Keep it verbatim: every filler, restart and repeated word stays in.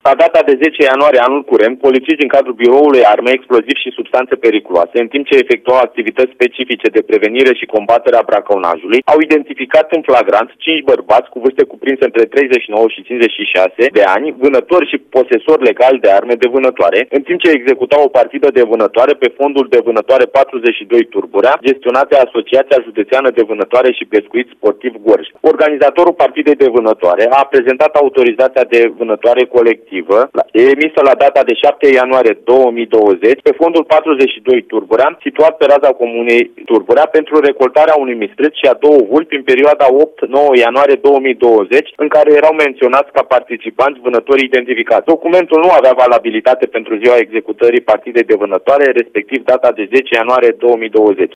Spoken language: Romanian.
La data de zece ianuarie anul curent, polițiști din cadrul Biroului Arme, Explozivi și Substanțe Periculoase, în timp ce efectuau activități specifice de prevenire și combatere a braconajului, au identificat în flagrant cinci bărbați cu vârste cuprinse între treizeci și nouă și cincizeci și șase de ani, vânători și posesori legali de arme de vânătoare, în timp ce executau o partidă de vânătoare pe fondul de vânătoare patruzeci și doi Turburea, gestionat de Asociația Județeană de Vânătoare și Pescuit Sportiv Gorj. Organizatorul partidei de vânătoare a prezentat autorizația de vânătoare colectivă emisă la data de șapte ianuarie două mii douăzeci pe fondul patruzeci și doi Turburea, situat pe raza comunei Turburea, pentru recoltarea unui mistreț și a două vulpi în perioada opt nouă ianuarie două mii douăzeci, în care erau menționați ca participanți vânătorii identificați. Documentul nu avea valabilitate pentru ziua executării partidei de vânătoare, respectiv data de zece ianuarie două mii douăzeci.